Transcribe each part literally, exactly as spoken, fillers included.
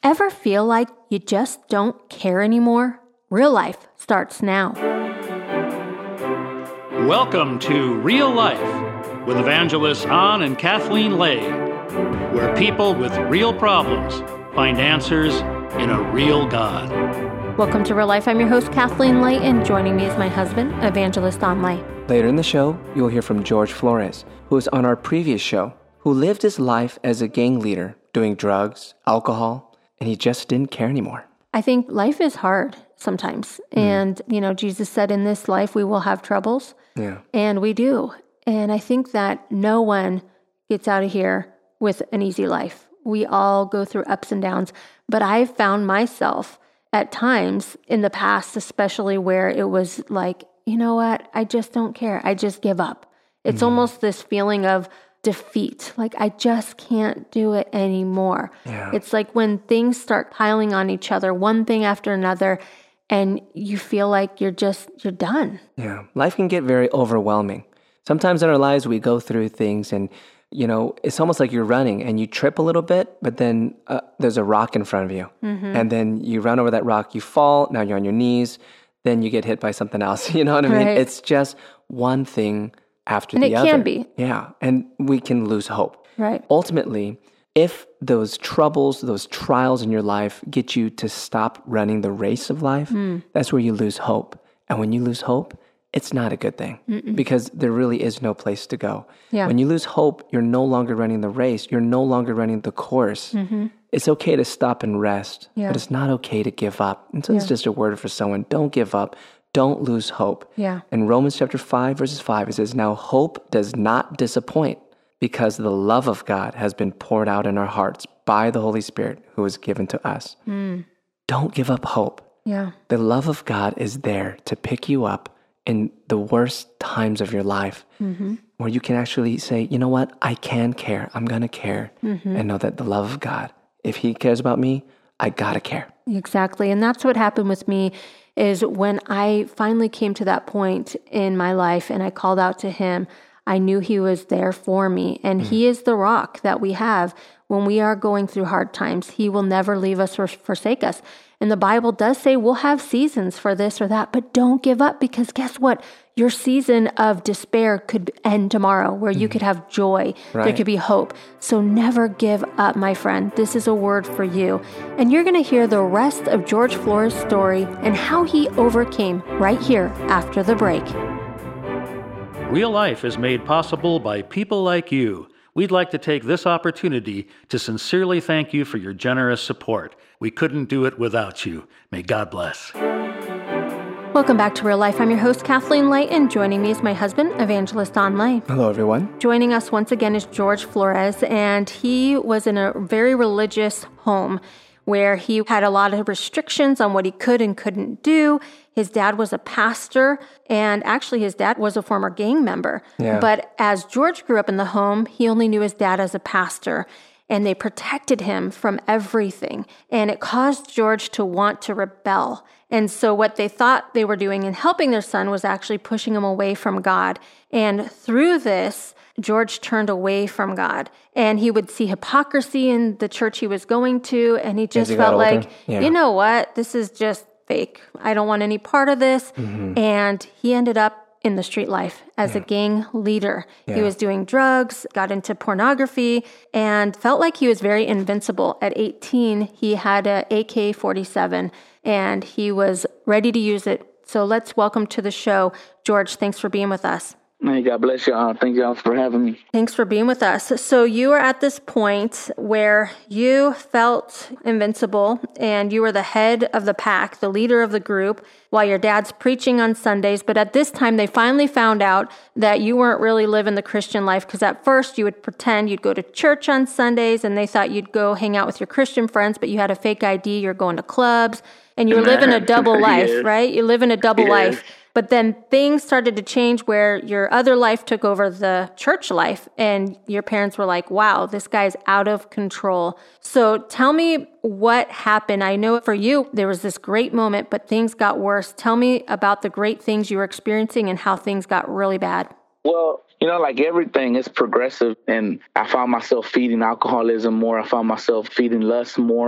Ever feel like you just don't care anymore? Real Life starts now. Welcome to Real Life with evangelists An and Kathleen Lay, where people with real problems find answers in a real God. Welcome to Real Life. I'm your host, Kathleen Lay, and joining me is my husband, evangelist An Lay. Later in the show, you'll hear from George Flores, who was on our previous show, who lived his life as a gang leader, doing drugs, alcohol, and he just didn't care anymore. I think life is hard sometimes. Mm. And, you know, Jesus said in this life we will have troubles. Yeah. And we do. And I think that no one gets out of here with an easy life. We all go through ups and downs. But I've found myself at times in the past, especially where it was like, you know what, I just don't care. I just give up. It's mm. almost this feeling of defeat. Like, I just can't do it anymore. Yeah. It's like when things start piling on each other, one thing after another, and you feel like you're just, you're done. Yeah. Life can get very overwhelming. Sometimes in our lives, we go through things and, you know, it's almost like you're running and you trip a little bit, but then uh, there's a rock in front of you. Mm-hmm. And then you run over that rock, you fall, now you're on your knees, then you get hit by something else. You know what I mean? Right. It's just one thing after and the it other. can be. Yeah. And we can lose hope. Right. Ultimately, if those troubles, those trials in your life get you to stop running the race of life, mm. that's where you lose hope. And when you lose hope, it's not a good thing. Mm-mm. Because there really is no place to go. Yeah. When you lose hope, you're no longer running the race. You're no longer running the course. Mm-hmm. It's okay to stop and rest, yeah. but it's not okay to give up. And so yeah. it's just a word for someone. Don't give up. Don't lose hope. Yeah. In Romans chapter five, verses five, it says, "Now hope does not disappoint because the love of God has been poured out in our hearts by the Holy Spirit who was given to us." Mm. Don't give up hope. Yeah. The love of God is there to pick you up in the worst times of your life, mm-hmm. where you can actually say, you know what, I can care. I'm going to care mm-hmm. and know that the love of God, if he cares about me, I got to care. Exactly. And that's what happened with me is when I finally came to that point in my life and I called out to him, I knew he was there for me. And mm. he is the rock that we have when we are going through hard times. He will never leave us or forsake us. And the Bible does say we'll have seasons for this or that, but don't give up, because guess what? Your season of despair could end tomorrow, where you mm. could have joy. Right. There could be hope. So never give up, my friend. This is a word for you. And you're going to hear the rest of George Flores' story and how he overcame right here after the break. Real Life is made possible by people like you. We'd like to take this opportunity to sincerely thank you for your generous support. We couldn't do it without you. May God bless. Welcome back to Real Life. I'm your host, Kathleen Lay, and joining me is my husband, evangelist An Lay. Hello, everyone. Joining us once again is George Flores, and he was in a very religious home where he had a lot of restrictions on what he could and couldn't do. His dad was a pastor, and actually his dad was a former gang member. Yeah. But as George grew up in the home, he only knew his dad as a pastor, and they protected him from everything. And it caused George to want to rebel. And so what they thought they were doing in helping their son was actually pushing him away from God. And through this, George turned away from God, and he would see hypocrisy in the church he was going to, and he just he felt older. like, yeah. you know what, this is just fake. I don't want any part of this. Mm-hmm. And he ended up in the street life as yeah. a gang leader. Yeah. He was doing drugs, got into pornography, and felt like he was very invincible. At eighteen, he had a A K forty-seven, and he was ready to use it. So let's welcome to the show, George. Thanks for being with us. Hey, God bless y'all. Thank y'all for having me. Thanks for being with us. So you are at this point where you felt invincible and you were the head of the pack, the leader of the group, while your dad's preaching on Sundays. But at this time, they finally found out that you weren't really living the Christian life, because at first you would pretend you'd go to church on Sundays and they thought you'd go hang out with your Christian friends, but you had a fake I D, you're going to clubs, and you're living a double life, yes. right? You live in a double yes. life. But then things started to change where your other life took over the church life, and your parents were like, wow, this guy's out of control. So tell me what happened. I know for you, there was this great moment, but things got worse. Tell me about the great things you were experiencing and how things got really bad. Well, you know, like everything is progressive, and I found myself feeding alcoholism more. I found myself feeding lust more.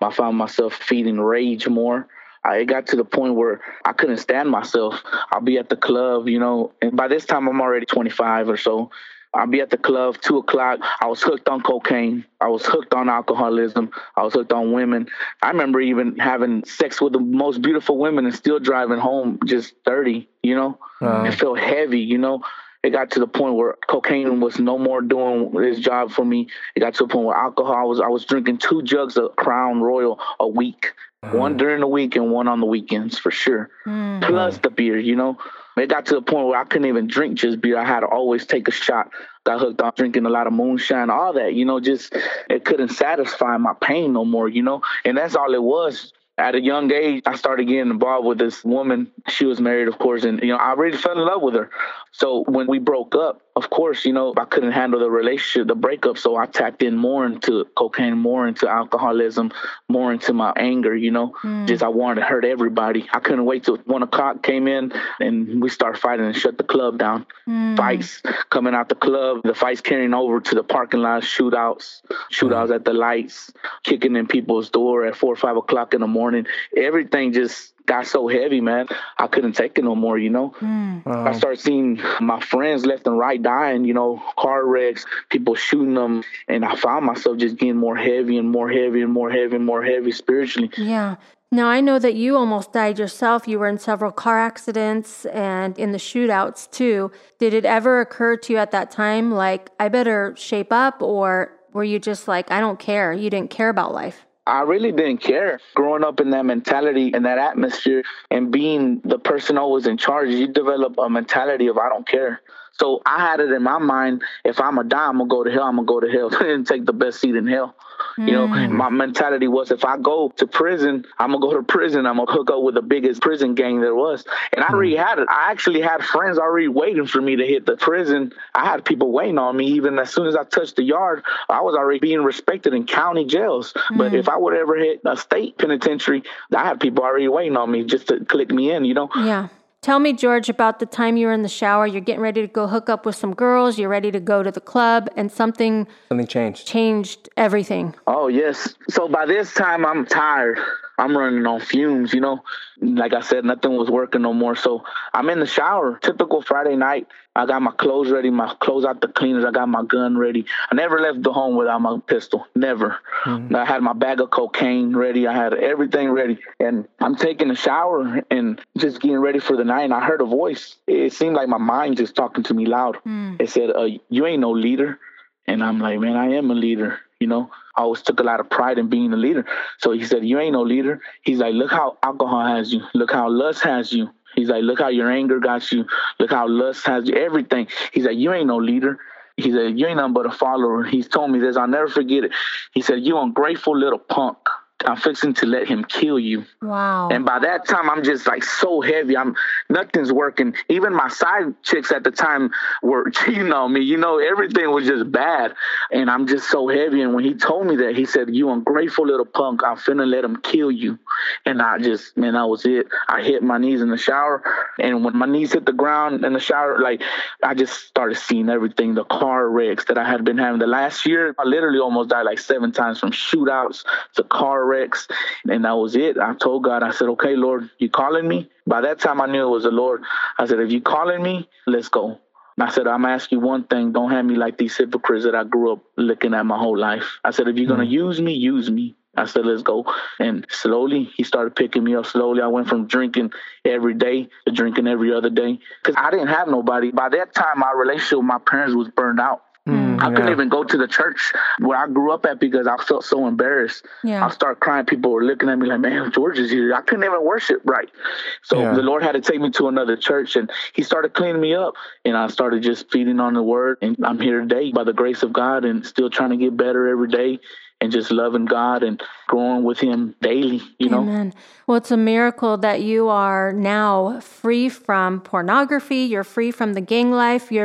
I found myself feeding rage more. I, it got to the point where I couldn't stand myself. I'll be at the club, you know, and by this time I'm already twenty-five or so. I'll be at the club, two o'clock. I was hooked on cocaine. I was hooked on alcoholism. I was hooked on women. I remember even having sex with the most beautiful women and still driving home just dirty, you know. Wow. It felt heavy, you know. It got to the point where cocaine was no more doing its job for me. It got to the point where alcohol, I was, I was drinking two jugs of Crown Royal a week, mm. one during the week and one on the weekends for sure, mm. plus the beer, you know. It got to the point where I couldn't even drink just beer. I had to always take a shot. Got hooked on drinking a lot of moonshine, all that, you know, just it couldn't satisfy my pain no more, you know, and that's all it was. At a young age, I started getting involved with this woman. She was married, of course, and, you know, I really fell in love with her. So when we broke up, of course, you know, I couldn't handle the relationship, the breakup. So I tapped in more into cocaine, more into alcoholism, more into my anger, you know, mm. just I wanted to hurt everybody. I couldn't wait till one o'clock came in and we started fighting and shut the club down. Mm. Fights coming out the club, the fights carrying over to the parking lot, shootouts, shootouts mm. at the lights, kicking in people's door at four or five o'clock in the morning. Everything just got so heavy, man. I couldn't take it no more, you know. Mm. Um, I started seeing my friends left and right dying, you know, car wrecks, people shooting them. And I found myself just getting more heavy and more heavy and more heavy and more heavy spiritually. Yeah. Now, I know that you almost died yourself. You were in several car accidents and in the shootouts too. Did it ever occur to you at that time, like, I better shape up? Or were you just like, I don't care? You didn't care about life? I really didn't care. Growing up in that mentality and that atmosphere and being the person always in charge, you develop a mentality of I don't care. So I had it in my mind, if I'm going to die, I'm going to go to hell, I'm going to go to hell and take the best seat in hell. Mm. You know, my mentality was if I go to prison, I'm going to go to prison. I'm going to hook up with the biggest prison gang there was. And I mm. already had it. I actually had friends already waiting for me to hit the prison. I had people waiting on me. Even as soon as I touched the yard, I was already being respected in county jails. Mm. But if I would ever hit a state penitentiary, I had people already waiting on me just to click me in, you know? Yeah. Tell me, George, about the time you were in the shower. You're getting ready to go hook up with some girls. You're ready to go to the club, and something something changed. Changed everything. Oh, yes. So by this time, I'm tired. I'm running on fumes, you know. Like I said, nothing was working no more. So I'm in the shower. Typical Friday night. I got my clothes ready, my clothes out the cleaners. I got my gun ready. I never left the home without my pistol. Never. Mm-hmm. I had my bag of cocaine ready. I had everything ready. And I'm taking a shower and just getting ready for the night. And I heard a voice. It seemed like my mind just talking to me loud. Mm. It said, uh, you ain't no leader. And I'm like, man, I am a leader. You know, I always took a lot of pride in being a leader. So he said, you ain't no leader. He's like, look how alcohol has you. Look how lust has you. He's like, look how your anger got you. Look how lust has you. Everything. He's like, you ain't no leader. He said, you ain't nothing but a follower. He's told me this. I'll never forget it. He said, you ungrateful little punk. I'm fixing to let him kill you. Wow. And by that time, I'm just like so heavy. I'm nothing's working. Even my side chicks at the time were cheating on me. You know, everything was just bad. And I'm just so heavy. And when he told me that, he said, you ungrateful little punk, I'm finna let him kill you. And I just, man, that was it. I hit my knees in the shower. And when my knees hit the ground in the shower, like, I just started seeing everything, the car wrecks that I had been having. The last year, I literally almost died like seven times, from shootouts to car wrecks. And that was it. I told God, I said, okay, Lord, you calling me? By that time, I knew it was the Lord. I said, if you calling me, let's go. And I said, I'm going to ask you one thing. Don't have me like these hypocrites that I grew up looking at my whole life. I said, if you're mm-hmm. going to use me, use me. I said, let's go. And slowly, he started picking me up. Slowly, I went from drinking every day to drinking every other day. Because I didn't have nobody. By that time, my relationship with my parents was burned out. Mm, I couldn't yeah. even go to the church where I grew up at because I felt so embarrassed. Yeah. I started crying. People were looking at me like, man, George is here. I couldn't even worship right. So yeah. the Lord had to take me to another church, and he started cleaning me up. And I started just feeding on the word. And I'm here today by the grace of God, and still trying to get better every day. And just loving God and growing with him daily, you know? Amen. Well, it's a miracle that you are now free from pornography. You're free from the gang life. You're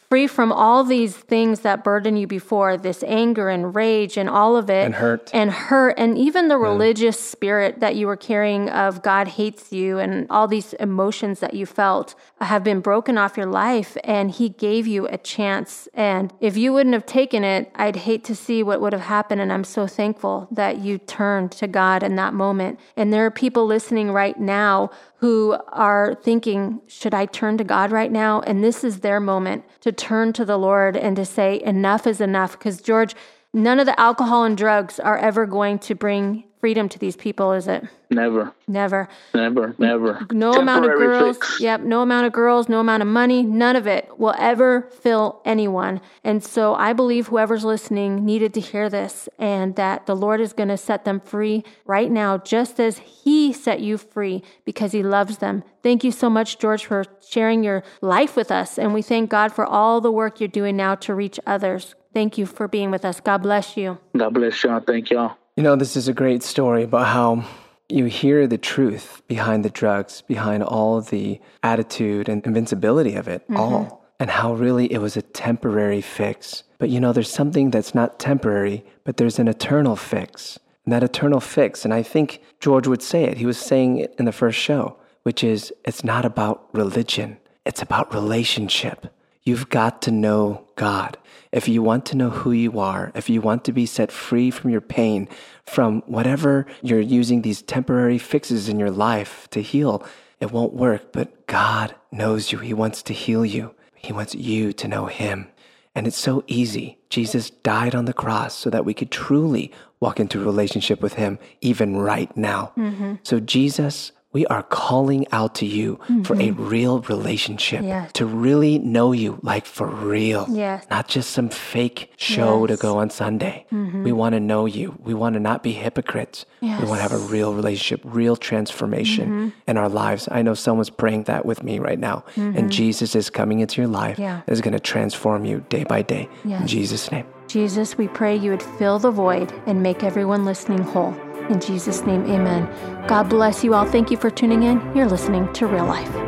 free from all these things that burden you before, this anger and rage and all of it. And hurt. And hurt. And even the religious spirit that you were carrying of God hates you and all these emotions that you felt have been broken off your life. And he gave you a chance. And if you wouldn't have taken it, I'd hate to see what would have happened. And I'm so thankful that you turned to God in that moment. And there are people listening right now who are thinking, should I turn to God right now? And this is their moment to turn to the Lord and to say, enough is enough. Because George, none of the alcohol and drugs are ever going to bring freedom to these people, is it? Never. Never. Never, never. No Temporary amount of girls, fix. yep, no amount of girls, no amount of money, none of it will ever fill anyone. And so I believe whoever's listening needed to hear this and that the Lord is going to set them free right now, just as he set you free because he loves them. Thank you so much, George, for sharing your life with us. And we thank God for all the work you're doing now to reach others. Thank you for being with us. God bless you. God bless y'all. Thank y'all. You know, this is a great story about how you hear the truth behind the drugs, behind all the attitude and invincibility of it mm-hmm. all, and how really it was a temporary fix. But you know, there's something that's not temporary, but there's an eternal fix. And that eternal fix, and I think George would say it, he was saying it in the first show, which is it's not about religion, it's about relationship. You've got to know God. If you want to know who you are, if you want to be set free from your pain, from whatever you're using these temporary fixes in your life to heal, it won't work. But God knows you. He wants to heal you. He wants you to know him. And it's so easy. Jesus died on the cross so that we could truly walk into a relationship with him, even right now. Mm-hmm. So Jesus, we are calling out to you mm-hmm. for a real relationship, yes. to really know you like for real, yes. not just some fake show yes. to go on Sunday. Mm-hmm. We want to know you. We want to not be hypocrites. Yes. We want to have a real relationship, real transformation mm-hmm. in our lives. I know someone's praying that with me right now, mm-hmm. and Jesus is coming into your life, yeah. is going to transform you day by day. Yes. In Jesus' name. Jesus, we pray you would fill the void and make everyone listening whole. In Jesus' name, amen. God bless you all. Thank you for tuning in. You're listening to Real Life.